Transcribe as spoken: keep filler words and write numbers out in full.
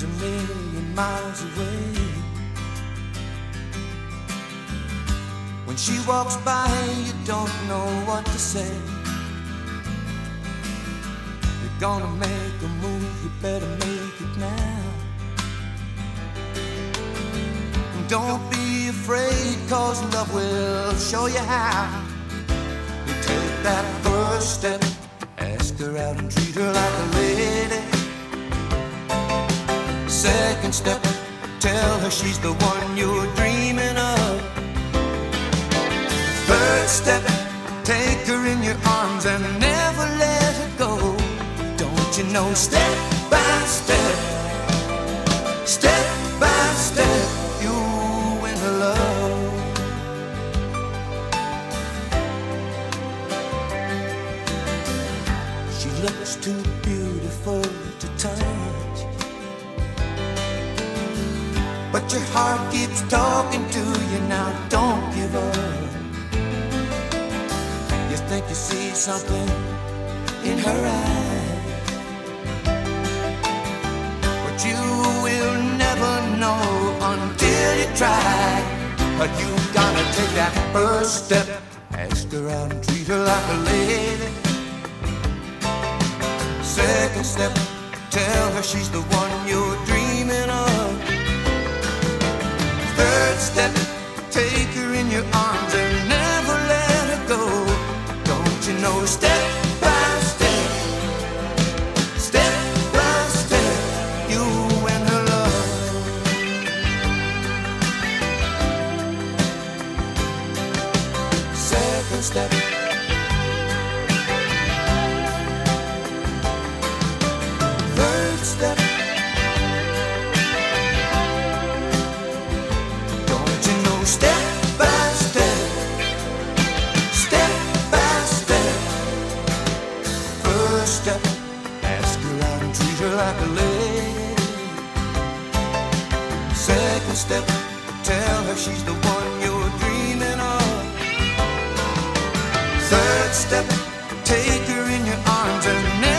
a million miles away. When she walks by, you don't know what to say. You're gonna make a move, you better make it now. And don't be afraid, cause love will show you how. You take that first step, ask her out and treat her like a lady. Second step, tell her she's the one you're dreaming of. Third step, take her in your arms and never let her go. Don't you know, step by step, step by step, you win her love. She looks too beautiful to touch, but your heart keeps talking to you. Now don't give up. You think you see something in her eyes, but you will never know until you try. But you gotta take that first step, ask her out and treat her like a lady. Second step, tell her she's the one you're dreaming of. Third step, take her in your arms and never let her go. Don't you know, step by step, step by step, you win her love. Second step, third step, don't you know, step by step, step by step. First step, ask her out and treat her like a lady. Second step, tell her she's the one you're dreaming of. Third step, take her in your arms and